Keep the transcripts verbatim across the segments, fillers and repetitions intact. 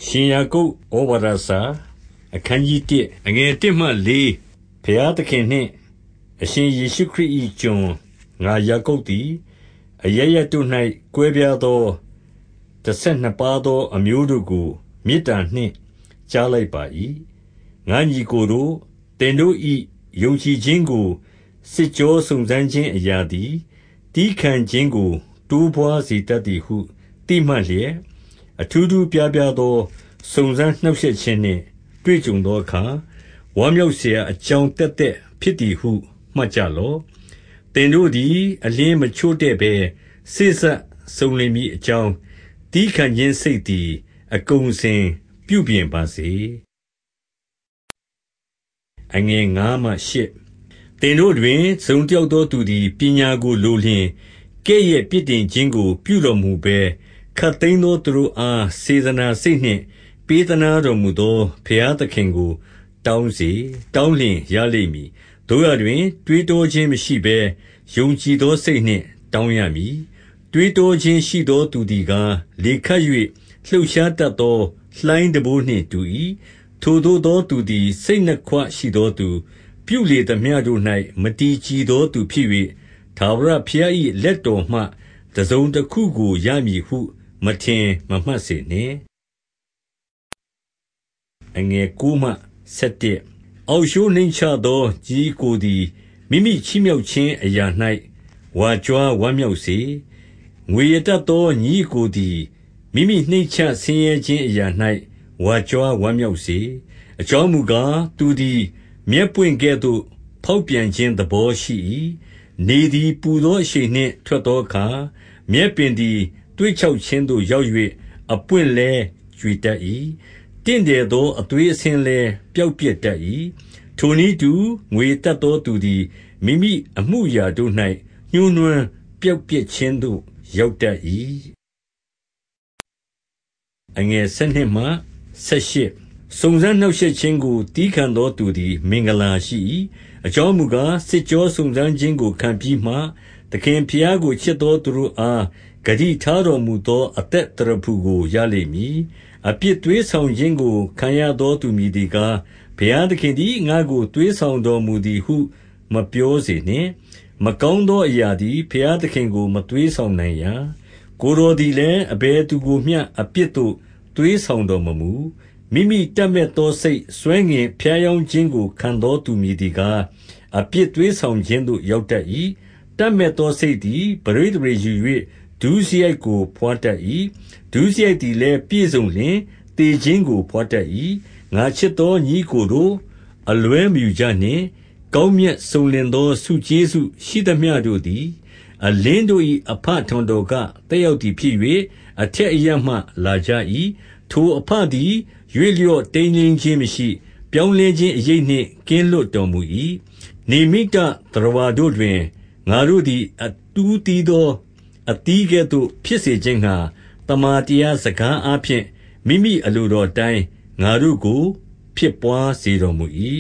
ရှင်ယာကုပ်ဩဝါဒစာအခန်းကြီးတစ်အငယ်တစ်မှလေးဘုရားသခင်နှင့်အရှင်ယေရှုခရစ်၏ကျွန်ငါယာကုပ်သည်အရရတို့၌ကွဲပြားသောတစ်ဆက်နှစ်ပါးသောအမျိုးတို့ကိုမေတ္တာနှင့်ကြားလိုက်ပါ၏ငါညီကိုတို့တင်တို့၏ယုံကြည်ခြင်းကိုစစ်ကြောစုံစမ်းခြင်းအရာသည်တီးခံခြင်းကိုတိုးပွားစေတတ်သည်ဟုတိမှတ်လျက်အထူးထူးပြားပြားသောစုံစမ်းနှောက်ယှက်ခြင်းနှင့်တွေ့ကြုံသောအခါဝမ်းမြောက်เสียအကြောင်းတက်တက်ဖြစ်သည်ဟုမှတ်ကြလော့သင်တို့သည်အလင်းမချို့တဲ့ဘဲစိစက်စုံလင်မည်အကြောင်းတီးခံခြင်းစိတ်သည်အကုန်စင်ပြုပြင်ပါစေအငယ်ငါးမှရှစ်သင်တို့တွင်သုံးတယောက်သောသူသည်ပညာကိုလိုလျင်ကဲ့ရဲ့ပြစ်တင်ခြင်းကိုပြုတော်မူဘဲခတ်သိမ်းသောသူတို့အားစေတနာစိတ်နှင့်ပေးသနာတော်မူသောဘုရားသခင်ကိုတောင်းစေတောင်းလျင်ရလိမ့်မည်တို့ရတွင်တွေးတောခြင်းမရှိဘဲယုံကြည်သောစိတ်နှင့်တောင်းရမည်တွေးတောခြင်းရှိသောသူသည်ကားလေခတ်၍လှုပ်ရှားတတ်သောလှိုင်းတဘိုးနှင့်တူ၏ထိုသို့သောသူသည်စိတ်နှခွရှိသောသူပြုလေသမျှတို့၌မတည်ကြည်သောသူဖြစ်၍ထာဝရဘုရား၏လက်တော်မှတစုံတစ်ခုကိုရမည်ဟုမထင်မမှတ်စေနှင့်အငယ်ကိုမှဆက်တဲ့အောက်ရှိုးနှိမ့်ချသောကြီးကိုသည်မိမိချီးမြှောက်ခြင်းအရာ၌ဝါကြွားဝမ်းမြောက်စေငွေရတတ်သောညီကိုသည်မိမိနှိမ့်ချဆင်းရဲခြင်းအရာ၌ဝါကြွားဝမ်းမြောက်စေအကြောင်းမူကားသူသည်မျက်ပွင့်ကဲ့သို့ဖောက်ပြန်ခြင်းသဘောရှိ၏နေသည်ပူသောအရှိန်နှင့်ထွက်သောအခါမျက်ပင်သည်တွေးချောက်ခြင်းသို့ရောက်၍အပွင့်လဲကြွေတတ်၏တင့်တယ်သောအသွေးအဆင်းလဲပျောက်ပြက်တတ်၏ထိုနည်းတူငွေတတ်သောသူသည်မိမိအမှုရာတို့၌ညှိုးနွမ်းပျောက်ပြက်ခြင်းသို့ရောက်တတ်၏အငယ်ဆယ်နှစ်မှဆက်ရှစ်စုံစမ်းနှောက်ယှက်ခြင်းကိုတီးခံသောသူသည်မင်္ဂလာရှိ၏အကြောင်းမူကားစစ်ကြောစုံစမ်းခြင်းကိုခံပြီးမှသခင်ဖျားကိုချစ်သောသူတို့အားဂတိထားတော်မူသောအသက်တရဖူကိုရလိမ့်မည်အပြစ်သွေးဆောင်ခြင်းကိုခံရသောသူမည်ဒီကားဘုရားသခင်သည်ငါ့ကိုသွေးဆောင်တော်မူသည်ဟုမပြောစေနှင့်မကောင်းသောအရာသည်ဘုရားသခင်ကိုမသွေးဆောင်နိုင်ရာကိုယ်တော်သည်လည်းအဘယ်သူကိုမျှအပြစ်သို့သွေးဆောင်တော်မမူမိမိတတ်မဲ့သောစိတ်ဆွဲငင်ဖျားယောင်းခြင်းကိုခံသောသူမည်ဒီကားအပြစ်သွေးဆောင်ခြင်းသို့ရောက်တတ်၏တတ်မဲ့သောစိတ်သည်ပရိသေရေယူ၍ဒုစရိုက်ကိုဖွာတတ်၏ဒုစရိုက်သည်လည်းပြည့်စုံလျင်တေခြင်းကိုဖွာတတ်၏ငါချစ်သောညီကိုတို့အလွဲမယူကြနှင့်ကောင်းမြတ်စုံလင်သောဆုကျေးဇူးရှိသမျှတို့သည်အလင်းတို့၏အဖထွန်တော်ကတက်ရောက်သည်ဖြစ်၍အထက်အရပ်မှလာကြ၏ထိုအဖသည်ရွေ့လျော့တိမ်ငင်ခြင်းမရှိပြောင်းလဲခြင်းအရေးနှင့်ကင်းလွတ်တော်မူ၏နေမိတသရဝါတို့တွင်ငါတို့သည်အတူးတီးသောအသီးကဲ့သို့ဖြစ်စေခြင်းငှာတမာတရားစကားအားဖြင့်မိမိအလိုတော်တိုင်းငါတို့ကိုဖြစ်ပွားစေတော်မူ၏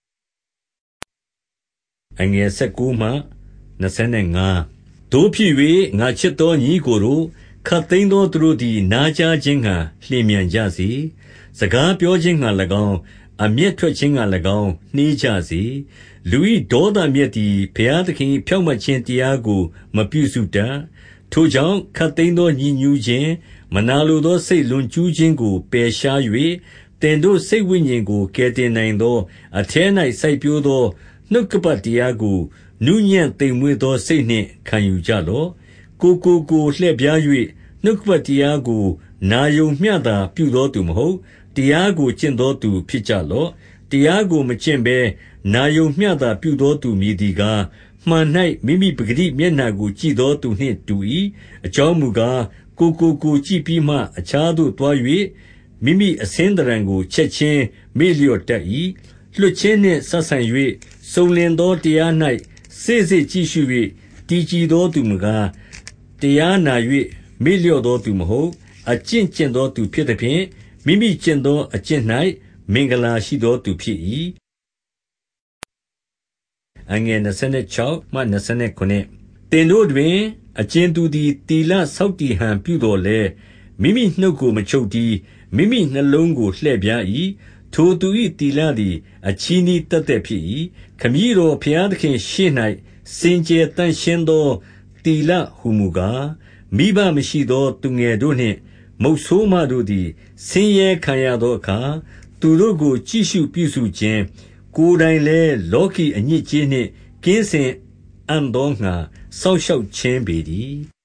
အငယ်၁၉မှ၂၅တို့ဖြစ်၍ငါချစ်သောညီကိုတို့ခတ်သိမ်းသောသူတို့သည်နားကြားခြင်းငှာလျင်မြန်ကြစေစကားပြောခြင်းငှာ၎င်းအမျက်ထွက်ခြင်းငှာ၎င်းနှေးကြစေလူ၏ဒေါသမျက်သည်ဘုရားသခင်ဖြောင့်မတ်ခြင်းတရားကိုမပြုစုတတ်ထိုကြောင့်ခတ်သိမ်းသောညဉ်းညူးခြင်းမနာလိုသောစိတ်လွန်ကျူးခြင်းကိုပယ်ရှား၍တင်တို့စိတ်ဝိညာဉ်ကိုကယ်တင်နိုင်သောအထဲ၌စိုက်ပျိုးသောနှုတ်ကပတ်တရားကိုနူးညံ့သိမ်မွေ့သောစိတ်နှင့်ခံယူကြလော့ကိုကိုကိုလှည့်ပြား၍နှုတ်ကပတ်တရားကိုနာယုံမျှသာပြုသောသူမဟုတ်တရားကိုကျင့်သောသူဖြစ်ကြလော့တရားကိုမကျင့်ဘဲနာယုံမျှသာပြုသောသူမည်ဒီကားမှန်၌မိမိပဂတိမျက်နှာကိုကြည့်သောသူနှင့်တူ၏အကြောင်းမူကားကိုကိုကိုကြည့်ပြီးမှအခြားသို့သွား၍မိမိအစင်းတရံကိုချက်ချင်းမေ့လျော့တတ်၏လွှတ်ခြင်းနှင့်ဆက်ဆံ၍စုံလင်သောတရား၌စေ့စေ့ကြည့်ရှု၍တည်ကြည်သောသူမူကားတရားနာ၍မေ့လျော့သောသူမဟုတ်အကျင့်ကျင့်သောသူဖြစ်သဖြင့်မိမိကျင့်သောအကျင့်၌မင်္ဂလာရှိသောသူဖြစ်၏အငယ်၂၆မှ၂၉တင်တို့တွင်အကျဉ်သူသည်တီလဆောက်တည်ဟန်ပြုတော်လဲမိမိနှုတ်ကိုမချုပ်တီးမိမိနှလုံးကိုလှည့်ဖြား၏ထိုသူ၏တီလသည်အချီးနှီးသက်သက်ဖြစ်၏ခမည်းတော်ဘုရားသခင်ရှေ့၌စင်ကြယ်တန်ရှင်းသောတီလဟုမူကားမိဘမရှိသောသူငယ်တို့နှင့်မုတ်ဆိုးမတို့သည်ဆင်းရဲခံရသောအခါသူတို့ကိုကြည့်ရှုပြုစုခြင်းကိုယ်တိုင်လည်းလောကီအညစ်အကြေးနှင့်ကင်းစင်အံ့သောငှါစောင့်ရှောက်ခြင်းပေတည်း